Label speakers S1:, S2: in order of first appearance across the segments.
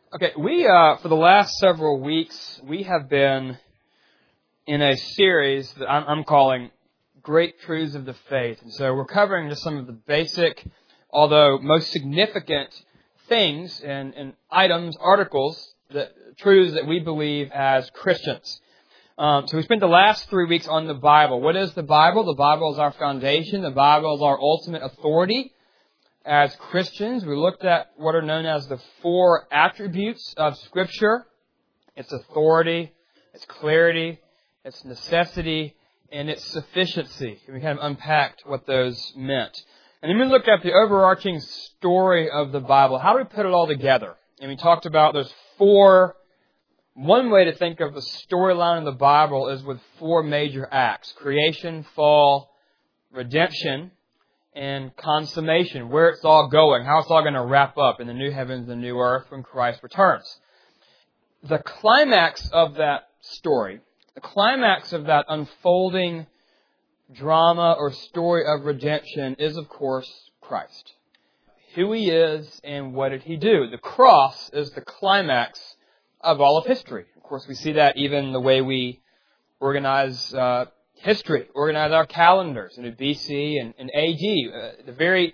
S1: Okay, for the last several weeks, we have been in a series that I'm calling Great Truths of the Faith. And so we're covering just some of the basic, although most significant things and items, articles, truths that we believe as Christians. So we spent the last 3 weeks on the Bible. What is the Bible? The Bible is our foundation. The Bible is our ultimate authority. As Christians, we looked at what are known as the 4 attributes of Scripture. Its authority, its clarity, its necessity, and its sufficiency. We kind of unpacked what those meant. And then we looked at the overarching story of the Bible. How do we put it all together? And we talked about those 4. One way to think of the storyline of the Bible is with 4 major acts: creation, fall, redemption, and consummation, where it's all going, how it's all going to wrap up in the new heavens and the new earth when Christ returns. The climax of that story, the climax of that unfolding drama or story of redemption is, of course, Christ. Who He is and what did He do. The cross is the climax of all of history. Of course, we see that even the way we organize history, organize our calendars into BC and AD. The very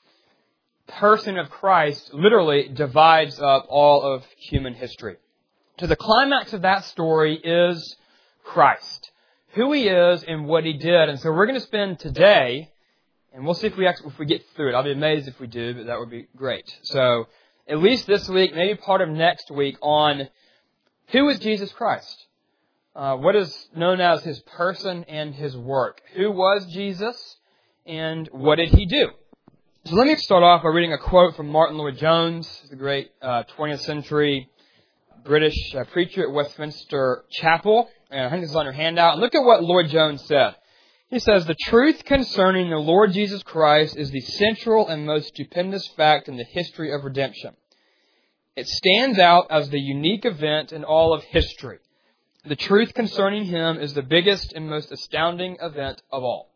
S1: person of Christ literally divides up all of human history. So the climax of that story is Christ, who He is and what He did. And so we're going to spend today, and we'll see if we get through it. I'll be amazed if we do, but that would be great. So at least this week, maybe part of next week, on who is Jesus Christ. What is known as His person and His work. Who was Jesus and what did He do? So let me start off by reading a quote from Martin Lloyd-Jones, the great 20th century British preacher at Westminster Chapel. And I think this is on your handout. Look at what Lloyd-Jones said. He says, "The truth concerning the Lord Jesus Christ is the central and most stupendous fact in the history of redemption. It stands out as the unique event in all of history. The truth concerning Him is the biggest and most astounding event of all."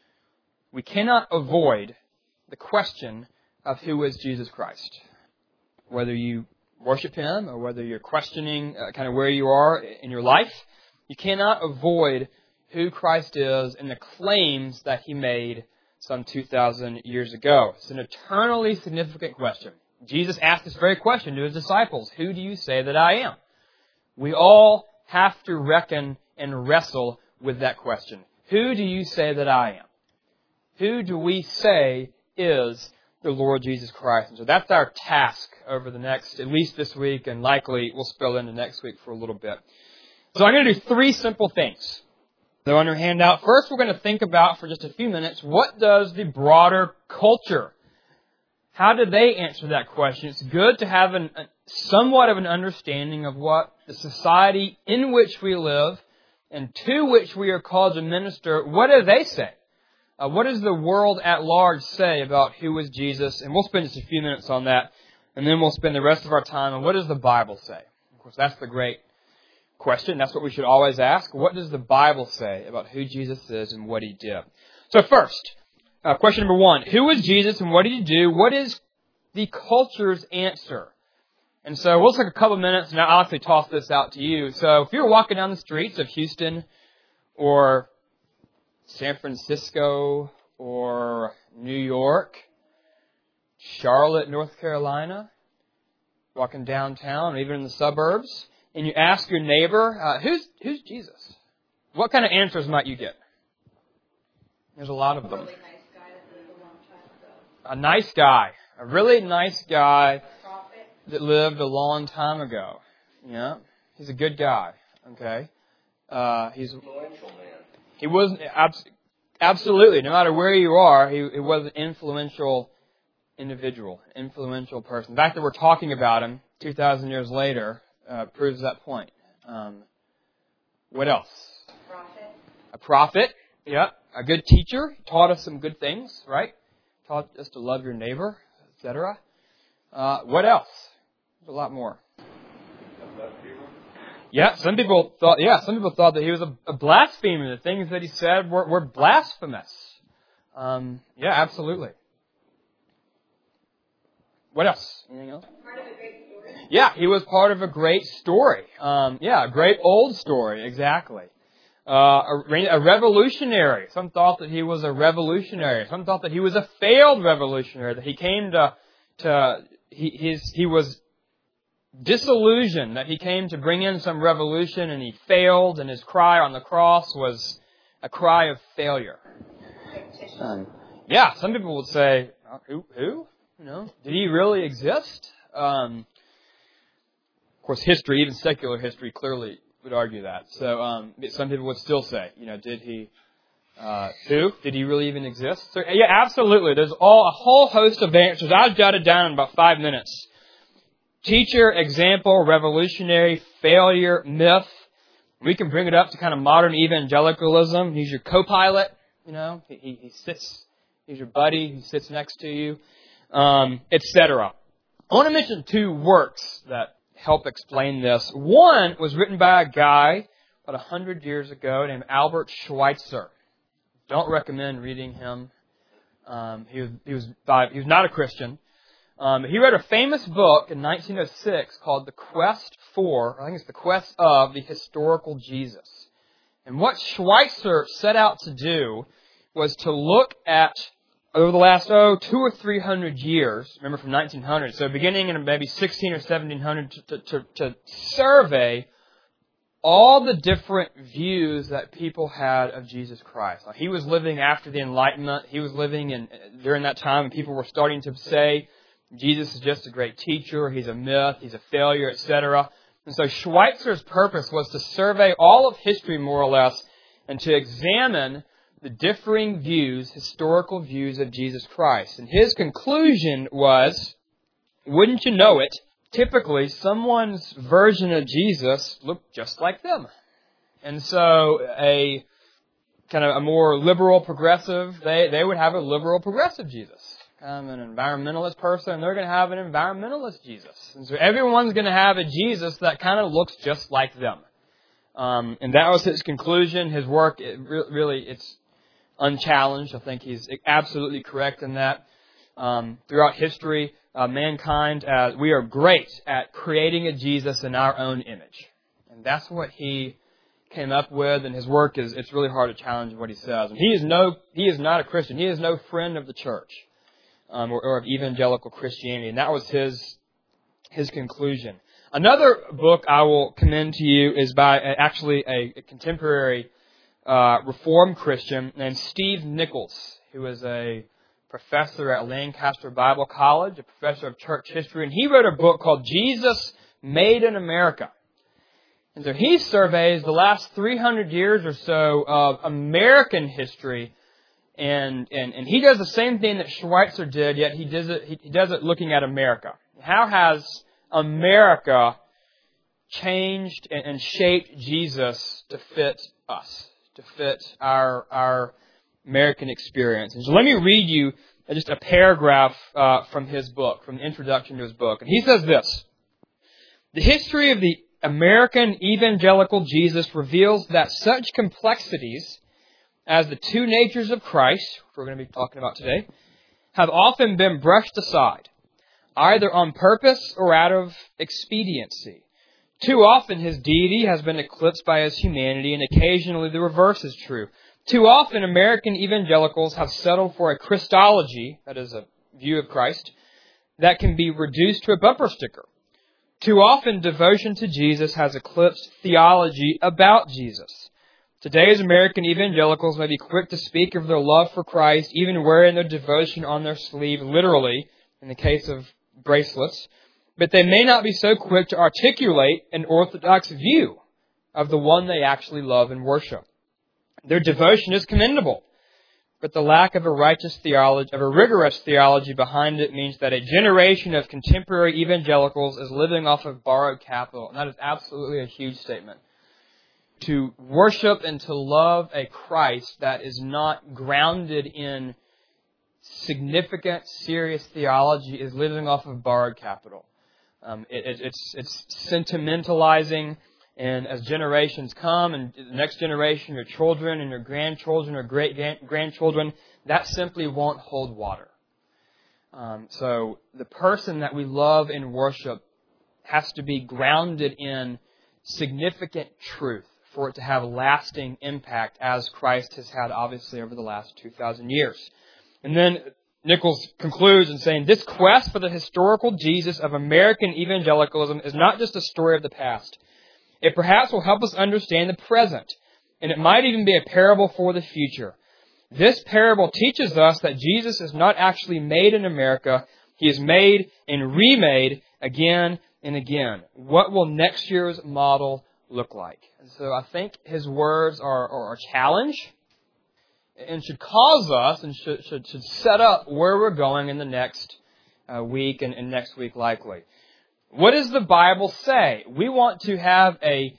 S1: We cannot avoid the question of who is Jesus Christ. Whether you worship Him or whether you're questioning kind of where you are in your life, you cannot avoid who Christ is and the claims that He made some 2,000 years ago. It's an eternally significant question. Jesus asked this very question to His disciples. Who do you say that I am? We all have to reckon and wrestle with that question. Who do you say that I am? Who do we say is the Lord Jesus Christ? And so that's our task over the next, at least this week, and likely we'll spill into next week for a little bit. So I'm going to do 3 simple things. They're on your handout. First, we're going to think about, for just a few minutes, what does the broader culture, how did they answer that question? It's good to have somewhat of an understanding of what the society in which we live and to which we are called to minister, what do they say? What does the world at large say about who is Jesus? And we'll spend just a few minutes on that, and then we'll spend the rest of our time on what does the Bible say? Of course, that's the great question. That's what we should always ask. What does the Bible say about who Jesus is and what He did? So first, question number 1, who is Jesus and what did He do? What is the culture's answer? And so we'll take a couple minutes and I'll actually toss this out to you. So if you're walking down the streets of Houston or San Francisco or New York, Charlotte, North Carolina, walking downtown or even in the suburbs, and you ask your neighbor, who's Jesus? What kind of answers might you get? There's a lot of them.
S2: A really nice guy that lived a long time ago.
S1: A nice guy. A really nice guy
S2: Prophet.
S1: that lived a long time ago. Yeah. He's a good guy. Okay. He's
S3: influential man.
S1: He wasn't absolutely, no matter where you are, he was an influential individual, influential person. The fact that we're talking about him 2,000 years later proves that point. What else?
S2: Prophet.
S1: A prophet. Yeah. A good teacher. Taught us some good things, right? Taught us to love your neighbor, etc. What else? There's a lot more. Yeah, some people thought that he was a blasphemer. The things that he said were blasphemous. Yeah, absolutely. What else? Anything else?
S2: Part of a great story.
S1: Yeah, he was part of a great story. A great old story, exactly. A revolutionary. Some thought that he was a revolutionary. Some thought that he was a failed revolutionary. That he came he was disillusioned. That he came to bring in some revolution and he failed. And his cry on the cross was a cry of failure. Some people would say, who? Did he really exist? Of course, history, even secular history, clearly would argue that. So some people would still say, did he? Who? Did he really even exist? So, yeah, absolutely. There's a whole host of answers. I've jotted down in about 5 minutes. Teacher, example, revolutionary, failure, myth. We can bring it up to kind of modern evangelicalism. He's your co-pilot. He sits. He's your buddy who sits next to you, etc. I want to mention 2 works that help explain this. One was written by a guy about 100 years ago named Albert Schweitzer. Don't recommend reading him. He was not a Christian. He wrote a famous book in 1906 called The Quest of the Historical Jesus. And what Schweitzer set out to do was to look at, over the last, 200 or 300 years, remember from 1900, so beginning in maybe 16 or 1700, to survey all the different views that people had of Jesus Christ. Now, he was living after the Enlightenment. He was living during that time when people were starting to say, Jesus is just a great teacher, he's a myth, he's a failure, etc. And so Schweitzer's purpose was to survey all of history, more or less, and to examine the differing views, historical views of Jesus Christ. And his conclusion was, wouldn't you know it, typically someone's version of Jesus looked just like them. And so a more liberal progressive, they would have a liberal progressive Jesus. An environmentalist person, they're going to have an environmentalist Jesus. And so everyone's going to have a Jesus that kind of looks just like them. And that was his conclusion. His work, it's unchallenged. I think he's absolutely correct in that. Throughout history, mankind, we are great at creating a Jesus in our own image. And that's what he came up with, and his work it's really hard to challenge what he says. And he is not a Christian. He is no friend of the church, or of evangelical Christianity. And that was his conclusion. Another book I will commend to you is by a contemporary Reformed Christian named Steve Nichols, who is a professor at Lancaster Bible College, a professor of church history, and he wrote a book called Jesus Made in America. And so he surveys the last 300 years or so of American history, and he does the same thing that Schweitzer did, yet he does it looking at America. How has America changed and shaped Jesus to fit us, to fit our American experience? And so let me read you just a paragraph from his book, from the introduction to his book. And he says this: the history of the American evangelical Jesus reveals that such complexities as the two natures of Christ, which we're going to be talking about today, have often been brushed aside, either on purpose or out of expediency. Too often his deity has been eclipsed by his humanity, and occasionally the reverse is true. Too often American evangelicals have settled for a Christology, that is a view of Christ, that can be reduced to a bumper sticker. Too often devotion to Jesus has eclipsed theology about Jesus. Today's American evangelicals may be quick to speak of their love for Christ, even wearing their devotion on their sleeve, literally, in the case of bracelets, but they may not be so quick to articulate an orthodox view of the one they actually love and worship. Their devotion is commendable, but the lack of a righteous theology, of a rigorous theology behind it, means that a generation of contemporary evangelicals is living off of borrowed capital. And that is absolutely a huge statement. To worship and to love a Christ that is not grounded in significant, serious theology is living off of borrowed capital. It's sentimentalizing, and as generations come, and the next generation, your children and your grandchildren or great-grandchildren, that simply won't hold water. So the person that we love and worship has to be grounded in significant truth for it to have lasting impact, as Christ has had, obviously, over the last 2,000 years. And then Nichols concludes in saying, this quest for the historical Jesus of American evangelicalism is not just a story of the past. It perhaps will help us understand the present, and it might even be a parable for the future. This parable teaches us that Jesus is not actually made in America. He is made and remade again and again. What will next year's model look like? And so I think his words are a challenge and should cause us and should set up where we're going in the next week and next week likely. What does the Bible say? We want to have a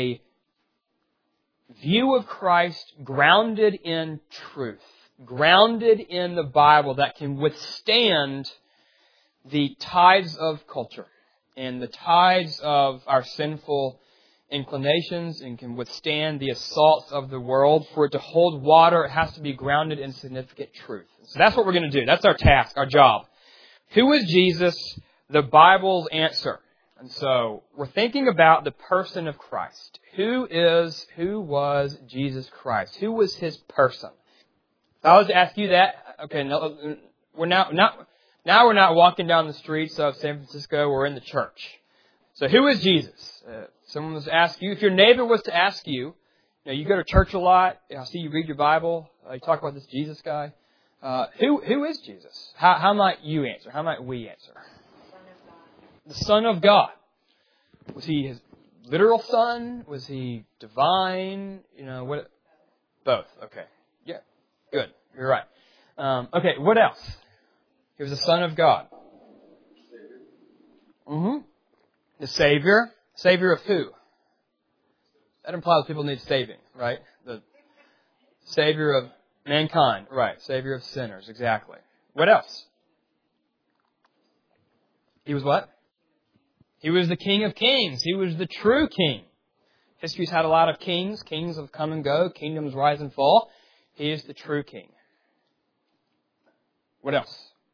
S1: view of Christ grounded in truth, grounded in the Bible that can withstand the tides of culture and the tides of our sinful inclinations and can withstand the assaults of the world. For it to hold water, it has to be grounded in significant truth. So that's what we're going to do. That's our task, our job. Who is Jesus? The Bible's answer. And so we're thinking about the person of Christ. Who was Jesus Christ? Who was his person? If I was to ask you that, okay, no, now we're not walking down the streets of San Francisco. We're in the church. So who is Jesus? Someone was to ask you, if your neighbor was to ask you, you go to church a lot. I see you read your Bible. You talk about this Jesus guy. Who is Jesus? How might you answer? How might we answer? The Son of God. Was he his literal son? Was he divine? What? Both. Okay. Yeah. Good. You're right. Okay. What else? He was the Son of God. The Savior. Savior of who? That implies people need saving, right? The Savior of mankind. Right. Savior of sinners. Exactly. What else? He was what? He was the King of Kings. He was the true King. History's had a lot of kings. Kings have come and go. Kingdoms rise and fall. He is the true King. What else?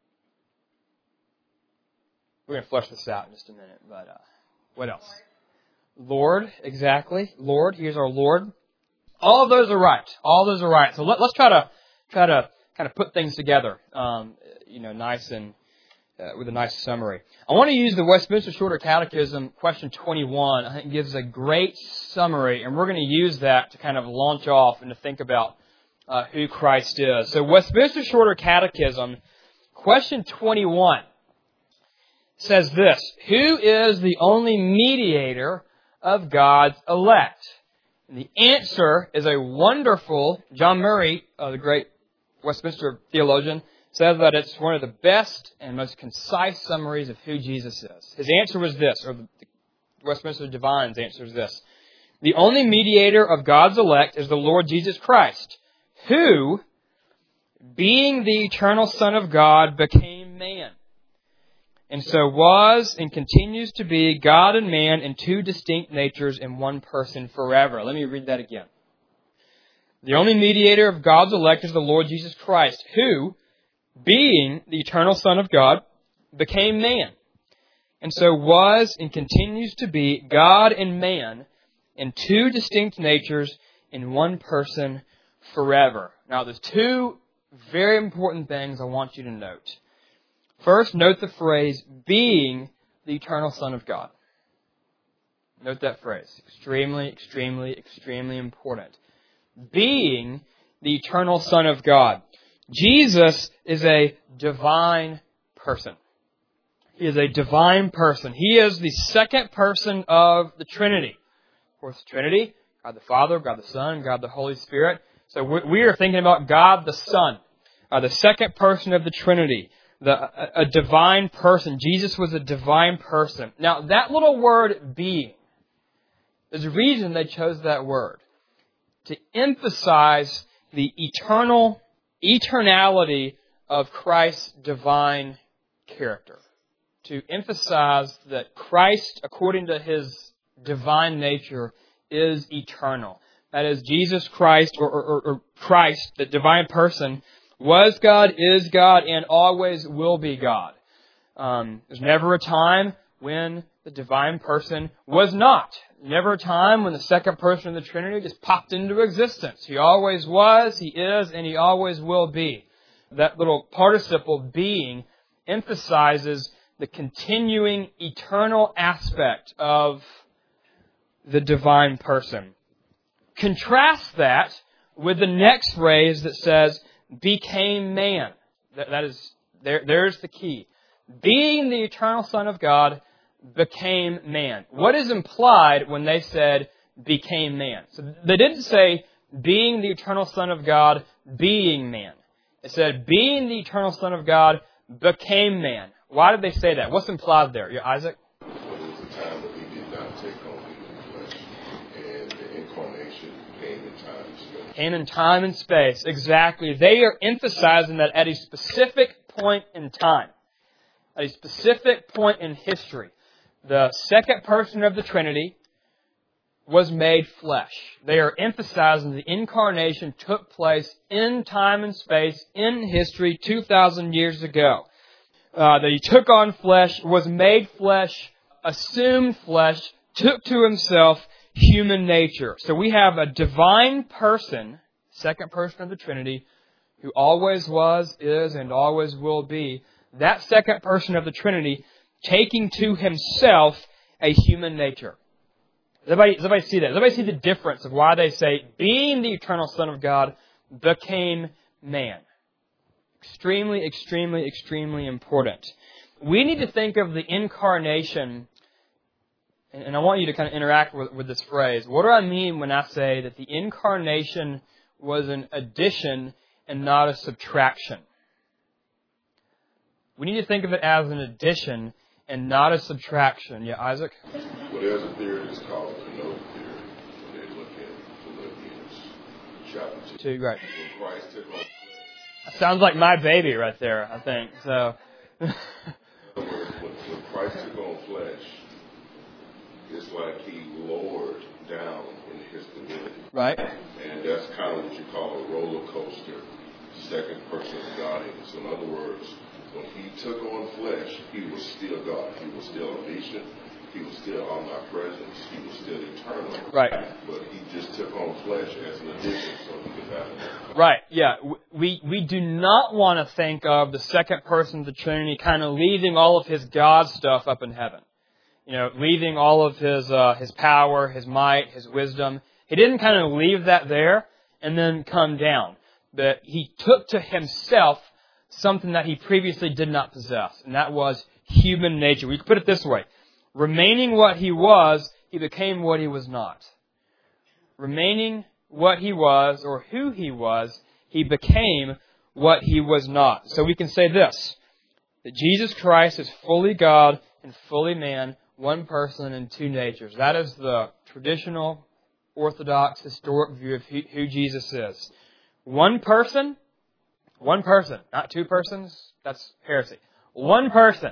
S1: We're going to flesh this out in just a minute, but what else? Lord, exactly. Lord, here's our Lord. All of those are right. All those are right. So let's try to kind of put things together, nice and with a nice summary. I want to use the Westminster Shorter Catechism, question 21. I think it gives a great summary, and we're going to use that to kind of launch off and to think about who Christ is. So Westminster Shorter Catechism, question 21, says this: who is the only mediator of God's elect? And the answer is a wonderful, John Murray, the great Westminster theologian, says that it's one of the best and most concise summaries of who Jesus is. His answer was this, or the Westminster Divine's answer is this: the only mediator of God's elect is the Lord Jesus Christ, who, being the eternal Son of God, became man, and so was and continues to be God and man in two distinct natures in one person forever. Let me read that again. The only mediator of God's elect is the Lord Jesus Christ, who, being the eternal Son of God, became man, and so was and continues to be God and man in two distinct natures in one person forever. Now, there's two very important things I want you to note. First, note the phrase, being the eternal Son of God. Note that phrase. Extremely, extremely, extremely important. Being the eternal Son of God. Jesus is a divine person. He is a divine person. He is the second person of the Trinity. Of course, the Trinity, God the Father, God the Son, God the Holy Spirit. So we are thinking about God the Son, the second person of the Trinity, a divine person. Jesus was a divine person. Now, that little word, being, there's a reason they chose that word. To emphasize the eternality of Christ's divine character. To emphasize that Christ, according to His divine nature, is eternal. That is, Jesus Christ, or Christ, the divine person, was God, is God, and always will be God. There's never a time when the divine person was not. Never a time when the second person of the Trinity just popped into existence. He always was, He is, and He always will be. That little participle being emphasizes the continuing eternal aspect of the divine person. Contrast that with the next phrase that says, became man. There's the key. Being the eternal Son of God, became man. What is implied when they said, became man? So they didn't say, being the eternal Son of God, being man. It said, being the eternal Son of God, became man. Why did they say that? What's implied there? Yeah, Isaac?
S3: Well, there's a time when He did not take on human flesh, and the incarnation came in time and space.
S1: Came in time and space, exactly. They are emphasizing that at a specific point in time, at a specific point in history, the second person of the Trinity was made flesh. They are emphasizing the incarnation took place in time and space, in history, 2,000 years ago. That He took on flesh, was made flesh, assumed flesh, took to Himself human nature. So we have a divine person, second person of the Trinity, who always was, is, and always will be. That second person of the Trinity taking to Himself a human nature. Does everybody see that? Does everybody see the difference of why they say, being the eternal Son of God, became man? Extremely, extremely, extremely important. We need to think of the incarnation, and I want you to kind of interact with this phrase. What do I mean when I say that the incarnation was an addition and not a subtraction? We need to think of it as an addition and not a subtraction. Yeah, Isaac?
S3: Well, there's a theory that's called the Kenote theory. When they look at Philippians chapter 2.
S1: Right.
S3: When Christ took on flesh.
S1: That sounds like my baby right there, I think. So.
S3: In other words, when Christ took on flesh, it's like He lowered down in His divinity.
S1: Right.
S3: And that's kind of what you call a roller coaster, second person of Godhead. So in other words, when He took on flesh, He was still God. He was still omniscient. He was still omnipresent. He was still eternal.
S1: Right.
S3: But He just took on flesh as an addition so He could have it.
S1: Right, yeah. We do not want to think of the second person of the Trinity kind of leaving all of His God stuff up in heaven. You know, leaving all of His power, His might, His wisdom. He didn't kind of leave that there and then come down. But He took to Himself something that He previously did not possess, and that was human nature. We could put it this way. Remaining what He was, He became what He was not. Remaining what He was, or who He was, He became what He was not. So we can say this, that Jesus Christ is fully God and fully man, one person and two natures. That is the traditional, orthodox, historic view of who Jesus is. One person, not two persons. That's heresy. One person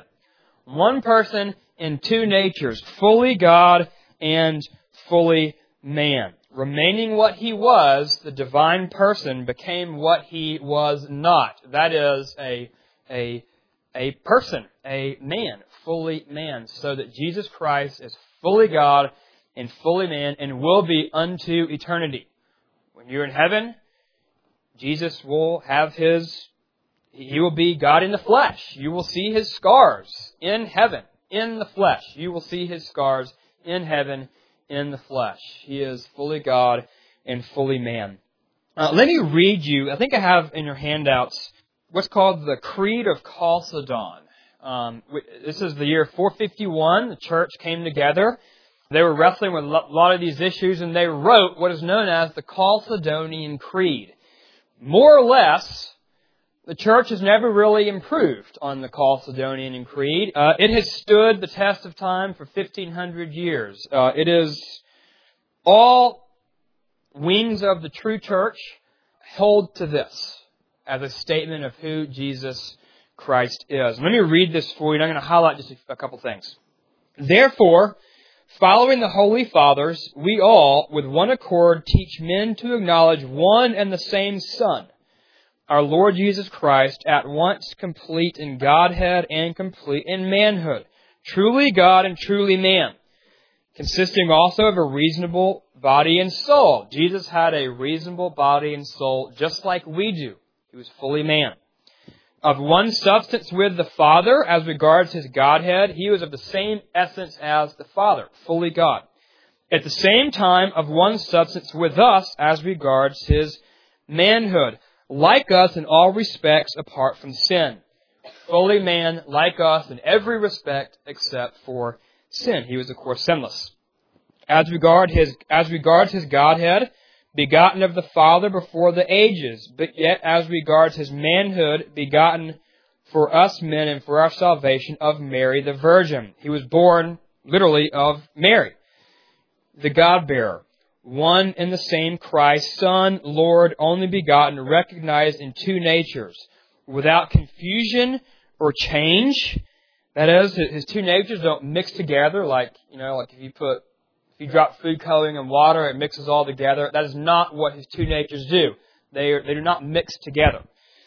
S1: in two natures, fully God and fully man. Remaining what He was, the divine person became what He was not. That is a person, a man, fully man. So that Jesus Christ is fully God and fully man and will be unto eternity. When you're in heaven, Jesus will have He will be God in the flesh. You will see His scars in heaven, in the flesh. You will see His scars in heaven, in the flesh. He is fully God and fully man. Let me read you, I think I have in your handouts, what's called the Creed of Chalcedon. This is the year 451. The church came together. They were wrestling with a lot of these issues, and they wrote what is known as the Chalcedonian Creed. More or less, the church has never really improved on the Chalcedonian Creed. It has stood the test of time for 1,500 years. It is all wings of the true church hold to this as a statement of who Jesus Christ is. Let me read this for you, and I'm going to highlight just a couple things. Therefore, following the Holy Fathers, we all, with one accord, teach men to acknowledge one and the same Son, our Lord Jesus Christ, at once complete in Godhead and complete in manhood, truly God and truly man, consisting also of a reasonable body and soul. Jesus had a reasonable body and soul just like we do. He was fully man. Of one substance with the Father, as regards his Godhead, he was of the same essence as the Father, fully God. At the same time, of one substance with us, as regards his manhood, like us in all respects apart from sin. Fully man, like us in every respect except for sin. He was, of course, sinless. As regards his Godhead, begotten of the Father before the ages, but yet as regards his manhood, begotten for us men and for our salvation of Mary the Virgin. He was born, literally, of Mary, the God-bearer, one and the same Christ, Son, Lord, only begotten, recognized in two natures, without confusion or change. That is, his two natures don't mix together like if you drop food coloring and water, it mixes all together. That is not what his two natures do. They do not mix together.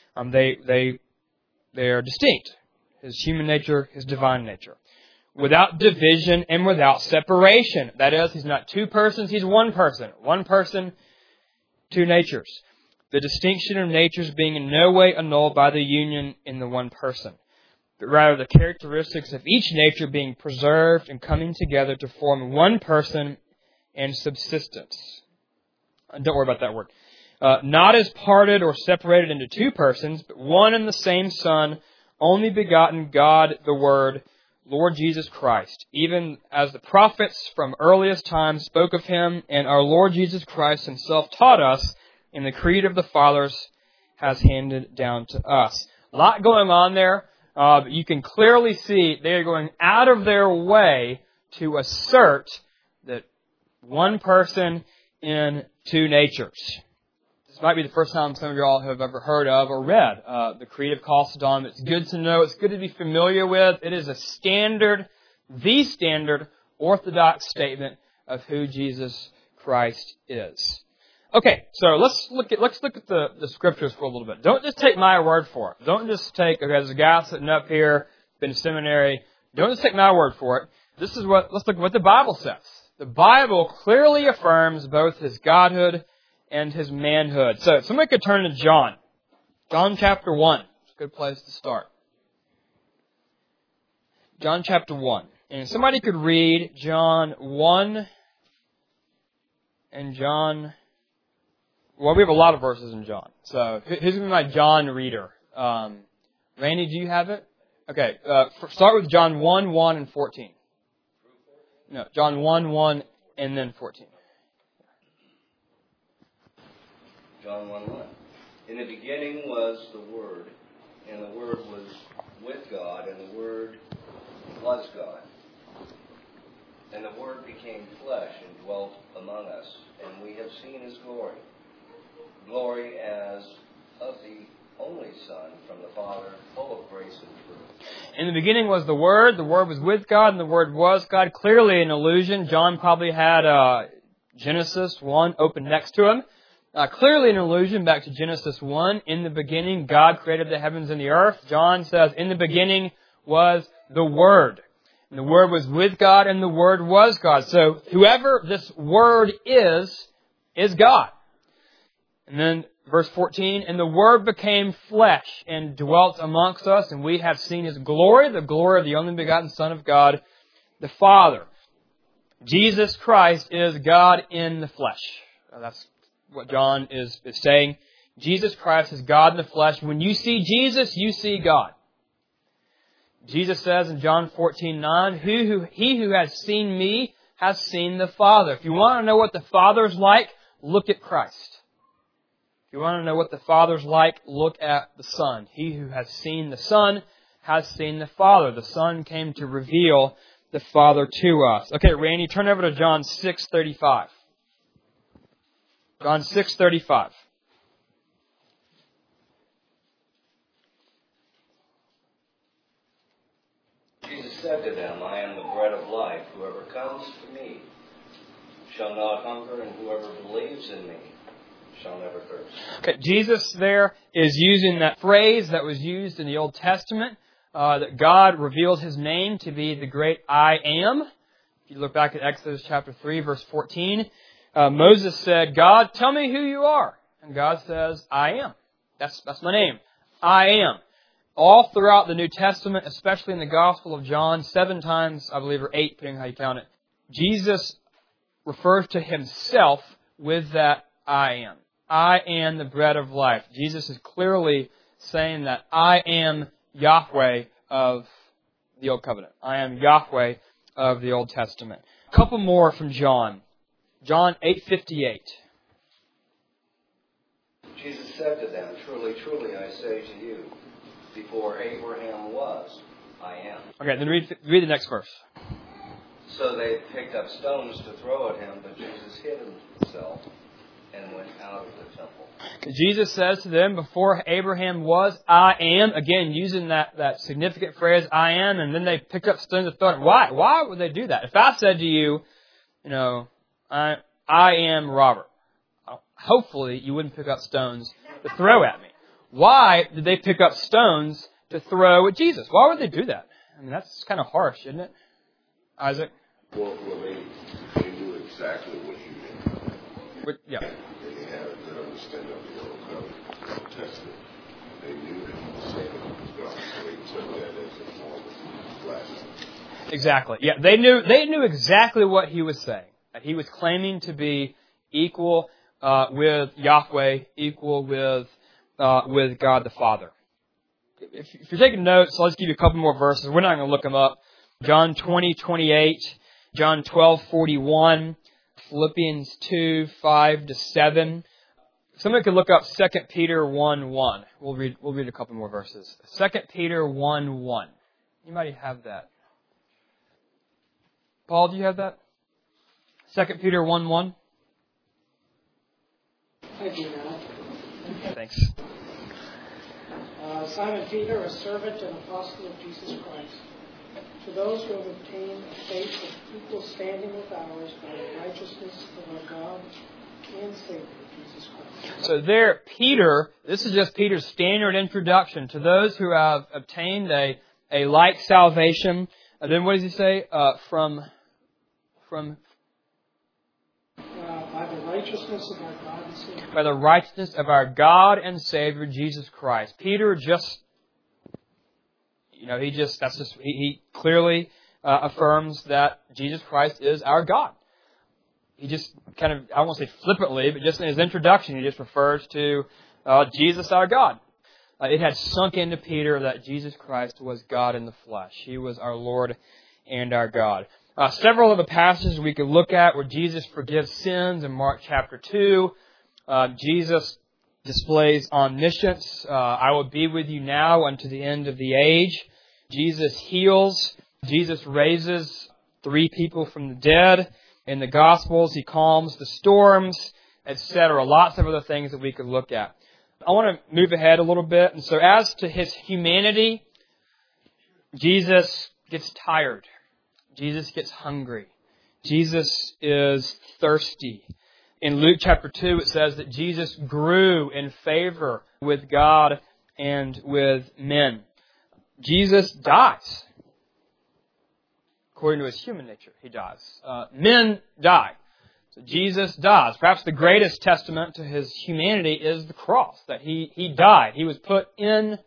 S1: They are distinct. His human nature, his divine nature. Without division and without separation. That is, he's not two persons, he's one person. One person, two natures. The distinction of natures being in no way annulled by the union in the one person, but rather the characteristics of each nature being preserved and coming together to form one person and subsistence. Don't worry about that word. Not as parted or separated into two persons, but one and the same Son, only begotten God the Word, Lord Jesus Christ, even as the prophets from earliest times spoke of him, and our Lord Jesus Christ himself taught us, and the creed of the fathers has handed down to us. A lot going on there. But you can clearly see they are going out of their way to assert that one person in two natures. This might be the first time some of you all have ever heard of or read the Creed of Chalcedon. It's good to know. It's good to be familiar with. It is a standard, the standard orthodox statement of who Jesus Christ is. Okay, so let's look at the scriptures for a little bit. Don't just take my word for it. Don't just take, okay, there's a guy sitting up here, been to seminary. Don't just take my word for it. Let's look at what the Bible says. The Bible clearly affirms both his godhood and his manhood. So somebody could turn to John. John chapter 1. It's a good place to start. John chapter 1. And somebody could read John 1 and John... Well, we have a lot of verses in John. So who's going to be my John reader? Randy, do you have it? Okay. Start with John 1, 1, and 14. No, John 1, 1, and then 14.
S4: John 1, 1. In the beginning was the Word, and the Word was with God, and the Word was God. And the Word became flesh and dwelt among us, and we have seen his glory. Glory as of the only Son from the Father, full of grace and truth.
S1: In the beginning was the Word was with God, and the Word was God. Clearly an allusion. John probably had Genesis 1 open next to him. Clearly an allusion back to Genesis 1. In the beginning, God created the heavens and the earth. John says, in the beginning was the Word. And the Word was with God, and the Word was God. So whoever this Word is God. And then verse 14, and the Word became flesh and dwelt amongst us, and we have seen his glory, the glory of the only begotten Son of God, the Father. Jesus Christ is God in the flesh. That's what John is saying. Jesus Christ is God in the flesh. When you see Jesus, you see God. Jesus says in John 14:9, he who has seen me has seen the Father. If you want to know what the Father's like, look at Christ. If you want to know what the Father's like, look at the Son. He who has seen the Son has seen the Father. The Son came to reveal the Father to us. Okay, Randy, turn over to John 6:35. John 6:35.
S4: Jesus said to them, I am the bread of life. Whoever comes to me shall not hunger, and whoever believes in me shall never thirst.
S1: Okay, Jesus there is using that phrase that was used in the Old Testament that God revealed His name to be the great I Am. If you look back at Exodus chapter 3, verse 14, Moses said, God, tell me who you are. And God says, I am. That's my name. I am. All throughout the New Testament, especially in the Gospel of John, 7 times, I believe, or 8, depending on how you count it, Jesus refers to Himself with that I am. I am the bread of life. Jesus is clearly saying that I am Yahweh of the Old Covenant. I am Yahweh of the Old Testament. A couple more from John. John 8:58.
S4: Jesus said to them, truly, truly, I say to you, before Abraham was, I am.
S1: Okay, then read the next verse.
S4: So they picked up stones to throw at Him, but Jesus hid Himself and went out of the temple.
S1: Jesus says to them, before Abraham was, I am. Again, using that significant phrase, I am, and then they picked up stones to throw at Him. Why? Why would they do that? If I said to you, I am Robert, hopefully you wouldn't pick up stones to throw at me. Why did they pick up stones to throw at Jesus? Why would they do that? I mean, that's kind of harsh, isn't it, Isaac?
S3: Well, they knew exactly what He meant.
S1: Yeah.
S3: They had a good understanding of the Old Covenant, Old Testament. They knew that He was saying that He was God, so they took that as a form of blasphemy.
S1: Exactly. Yeah, they knew exactly what He was saying. That He was claiming to be equal with Yahweh, equal with God the Father. If you're taking notes, I'll just give you a couple more verses. We're not going to look them up. John 20:28, John 12:41, Philippians 2:5-7. Somebody could look up 2 Peter 1:1. We'll read a couple more verses. 2 Peter 1:1. You might have that. Paul, do you have that? 2 Peter 1:1.
S5: I do now.
S1: Thanks.
S5: Simon Peter, a servant and apostle of Jesus Christ, to those who have obtained a faith of equal standing with ours by the righteousness of our God and Savior, Jesus Christ.
S1: So there, Peter, this is just Peter's standard introduction to those who have obtained a like salvation. And then what does he say? From
S5: by the righteousness of our God and Savior.
S1: By the righteousness of our God and Savior, Jesus Christ. Peter just, he clearly affirms that Jesus Christ is our God. He just kind of, I won't say flippantly, but just in his introduction, he just refers to Jesus our God. It had sunk into Peter that Jesus Christ was God in the flesh. He was our Lord and our God. Several of the passages we could look at where Jesus forgives sins in Mark chapter 2. Jesus displays omniscience. I will be with you now unto the end of the age. Jesus heals. Jesus raises 3 people from the dead. In the Gospels, He calms the storms, etc. Lots of other things that we could look at. I want to move ahead a little bit. And so as to His humanity, Jesus gets tired. Jesus gets hungry. Jesus is thirsty. In Luke chapter 2, it says that Jesus grew in favor with God and with men. Jesus dies. According to His human nature, He dies. Men die. So Jesus dies. Perhaps the greatest testament to His humanity is the cross, that He died. He was put in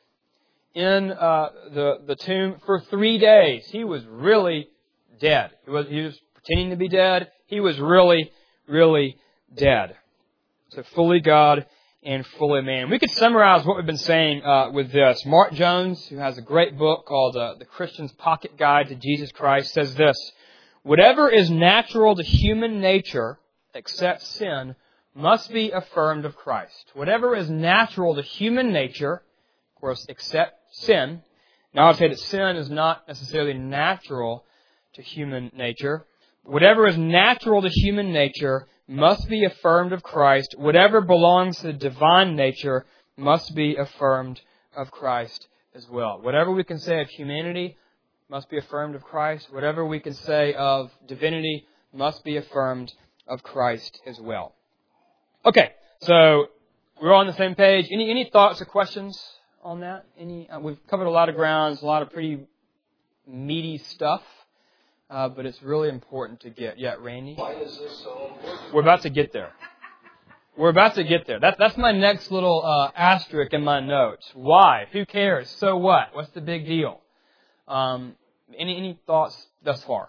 S1: the tomb for 3 days. He was really dead. He was pretending to be dead. He was really, really dead. So fully God and fully man. We could summarize what we've been saying with this. Mark Jones, who has a great book called The Christian's Pocket Guide to Jesus Christ, says this: whatever is natural to human nature, except sin, must be affirmed of Christ. Whatever is natural to human nature, of course, except sin. Now I would say that sin is not necessarily natural to human nature. Whatever is natural to human nature must be affirmed of Christ. Whatever belongs to the divine nature must be affirmed of Christ as well. Whatever we can say of humanity must be affirmed of Christ. Whatever we can say of divinity must be affirmed of Christ as well. Okay, so we're on the same page. Any thoughts or questions on that? We've covered a lot of grounds, a lot of pretty meaty stuff, but it's really important to get. Yeah, Randy?
S4: Why is this so important?
S1: We're about to get there. We're about to get there. That's my next little asterisk in my notes. Why? Who cares? So what? What's the big deal? Any thoughts thus far?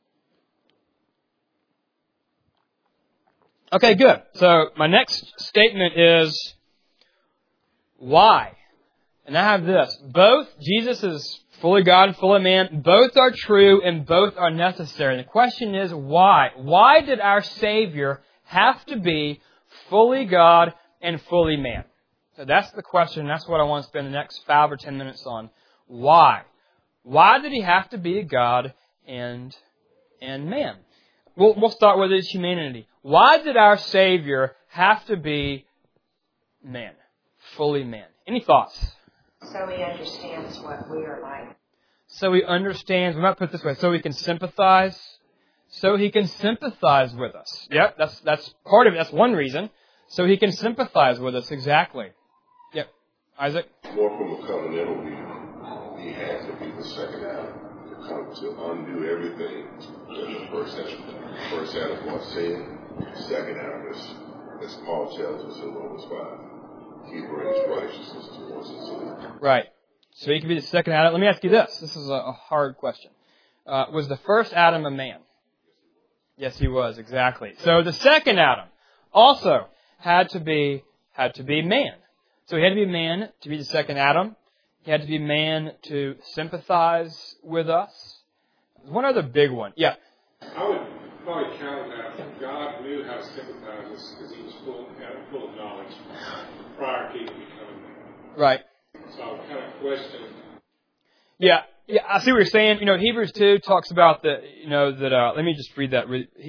S1: Okay, good. So my next statement is why? And I have this. Both, Jesus is fully God and fully man. Both are true and both are necessary. And the question is why? Why did our Savior have to be fully God and fully man? So that's the question. That's what I want to spend the next 5 or 10 minutes on. Why? Why did He have to be God and man? We'll start with His humanity. Why did our Savior have to be man? Fully man. Any thoughts?
S2: So He understands what we are like.
S1: So He understands, we might put it this way, so He can sympathize. So He can sympathize with us. Yep, that's part of it. That's one reason. So He can sympathize with us, exactly. Yep. Isaac?
S3: More from a covenantal view, He had to be the second Adam to come to undo everything that the first Adam. First Adam was sin. Second Adam is, as Paul tells us in Romans 5, he brings righteousness towards us.
S1: Right. So He can be the second Adam. Let me ask you this. This is a hard question. Was the first Adam a man? Yes, he was, exactly. So the second Adam also had to be man. So he had to be man to be the second Adam. He had to be man to sympathize with us. One other big one. Yeah.
S6: I would probably counter that. God knew how to sympathize with us because He was full of knowledge prior to even becoming man.
S1: Right.
S6: So I would kind of question.
S1: Yeah, I see what you're saying. Hebrews 2 talks about that, let me just read that.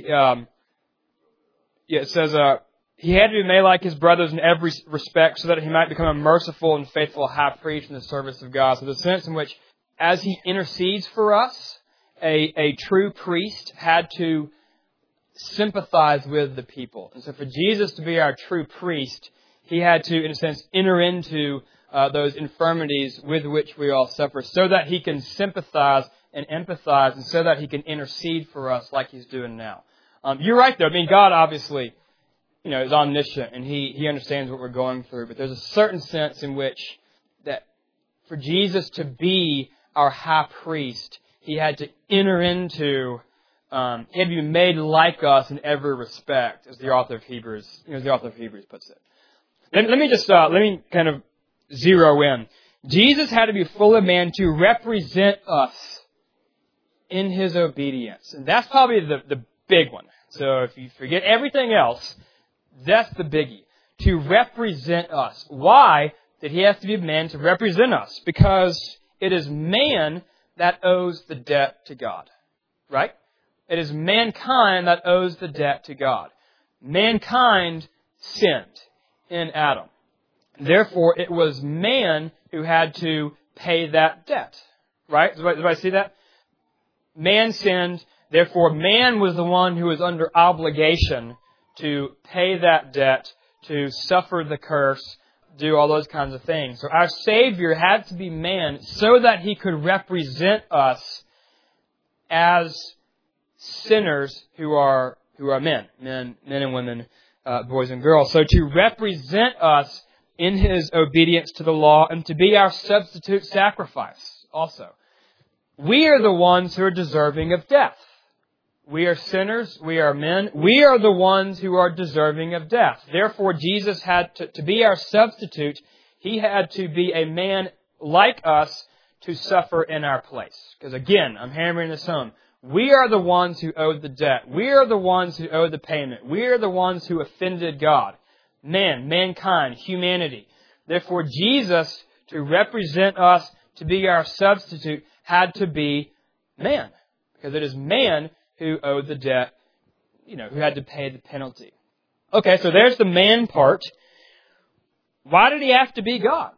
S1: It says, He had to be made like His brothers in every respect so that He might become a merciful and faithful high priest in the service of God. So the sense in which, as He intercedes for us, a true priest had to sympathize with the people. And so for Jesus to be our true priest, He had to, in a sense, enter into those infirmities with which we all suffer so that He can sympathize and empathize and so that He can intercede for us like He's doing now. You're right, though. I mean, God obviously, is omniscient and He understands what we're going through. But there's a certain sense in which that for Jesus to be our high priest, He had to enter into, He had to be made like us in every respect, as the author of Hebrews, puts it. Let me kind of zero in. Jesus had to be fully man to represent us in His obedience. And that's probably the big one. So if you forget everything else, that's the biggie. To represent us. Why did He have to be man to represent us? Because it is man that owes the debt to God. Right? It is mankind that owes the debt to God. Mankind sinned in Adam. Therefore, it was man who had to pay that debt. Right? Does everybody see that? Man sinned. Therefore, man was the one who was under obligation to pay that debt, to suffer the curse, do all those kinds of things. So our Savior had to be man so that He could represent us as sinners who are men and women, boys and girls. So to represent us in His obedience to the law and to be our substitute sacrifice also. We are the ones who are deserving of death. We are sinners. We are men. We are the ones who are deserving of death. Therefore, Jesus had to be our substitute. He had to be a man like us to suffer in our place. Because again, I'm hammering this home. We are the ones who owed the debt. We are the ones who owed the payment. We are the ones who offended God. Mankind, humanity. Therefore, Jesus, to represent us, to be our substitute, had to be man. Because it is man who owed the debt, who had to pay the penalty. Okay, so there's the man part. Why did He have to be God?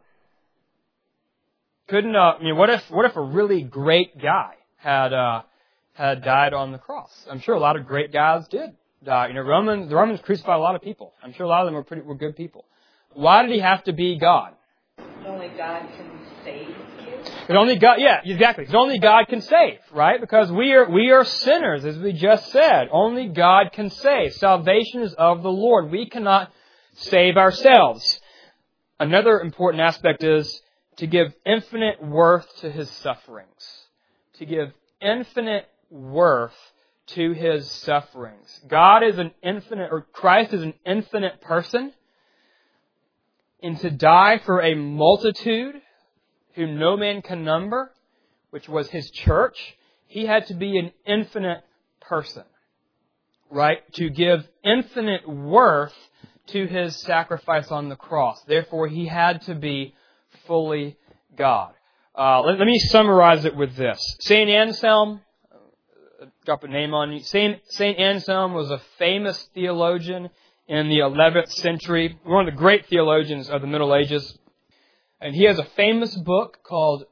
S1: What if a really great guy had died on the cross? I'm sure a lot of great guys did die. The Romans crucified a lot of people. I'm sure a lot of them were good people. Why did He have to be God?
S2: Only God can save you?
S1: Because only God, yeah, exactly. Because only God can save, right? Because we are sinners, as we just said. Only God can save. Salvation is of the Lord. We cannot save ourselves. Another important aspect is to give infinite worth to His sufferings. To give infinite worth to His sufferings. Christ is an infinite person. And to die for a multitude whom no man can number, which was His church, He had to be an infinite person, right? To give infinite worth to His sacrifice on the cross. Therefore, He had to be fully God. Let me summarize it with this. St. Anselm, drop a name on you. St. Anselm was a famous theologian in the 11th century, one of the great theologians of the Middle Ages. And he has a famous book called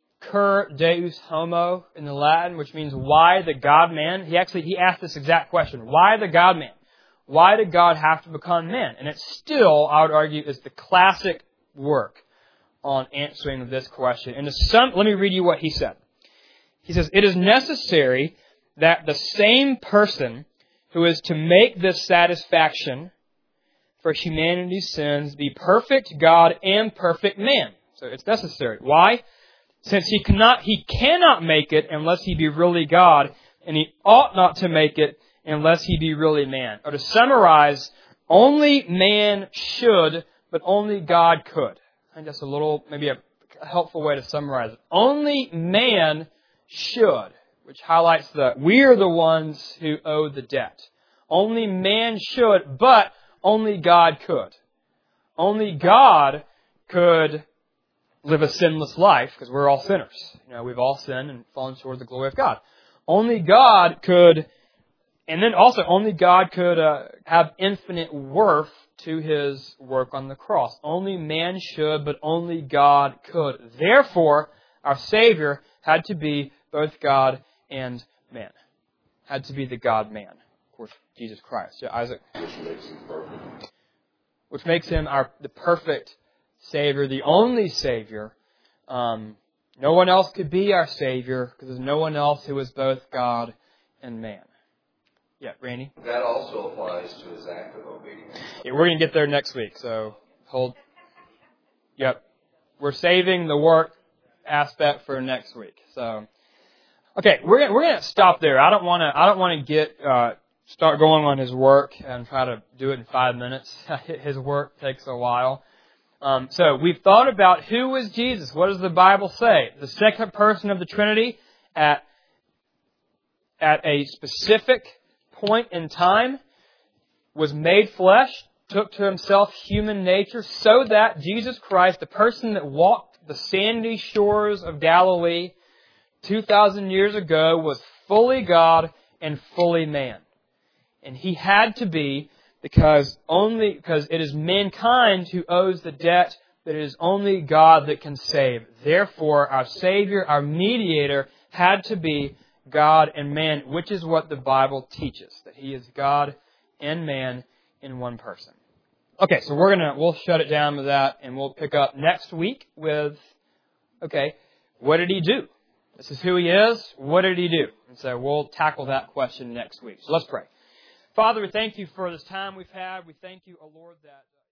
S1: Cur Deus Homo in the Latin, which means why the God-man. He asked this exact question. Why the God-man? Why did God have to become man? And it still, I would argue, is the classic work on answering this question. And let me read you what he said. He says, "It is necessary that the same person who is to make this satisfaction for humanity's sins be perfect God and perfect man." So it's necessary. Why? Since he cannot make it unless he be really God, and he ought not to make it unless he be really man. Or to summarize, only man should, but only God could. I think that's maybe a helpful way to summarize it. Only man should, which highlights that we're the ones who owe the debt. Only man should, but only God could. Only God could live a sinless life, because we're all sinners. We've all sinned and fallen short of the glory of God. Only God could, and then also only God could have infinite worth to His work on the cross. Only man should, but only God could. Therefore, our Savior had to be both God and man. Had to be the God-man. Of course, Jesus Christ. Yeah, Isaac?
S3: Which makes Him perfect.
S1: Which makes Him the perfect Savior, the only Savior. No one else could be our Savior, because there's no one else who is both God and man. Yeah, Randy?
S4: That also applies to His act of obedience.
S1: Yeah, we're going to get there next week, so hold. Yep. We're saving the work aspect for next week. So, okay, we're going to stop there. I don't want to start going on his work and try to do it in 5 minutes. His work takes a while. So we've thought about who is Jesus. What does the Bible say? The second person of the Trinity at a specific point in time was made flesh, took to Himself human nature, so that Jesus Christ, the person that walked the sandy shores of Galilee 2,000 years ago, was fully God and fully man. And He had to be, because it is mankind who owes the debt, that it is only God that can save. Therefore, our Savior, our mediator, had to be God and man, which is what the Bible teaches, that He is God and man in one person. Okay, so we'll shut it down with that, and we'll pick up next week with, what did He do? This is who He is. What did He do? And so we'll tackle that question next week. So let's pray. Father, we thank You for this time we've had. We thank You, O Lord, that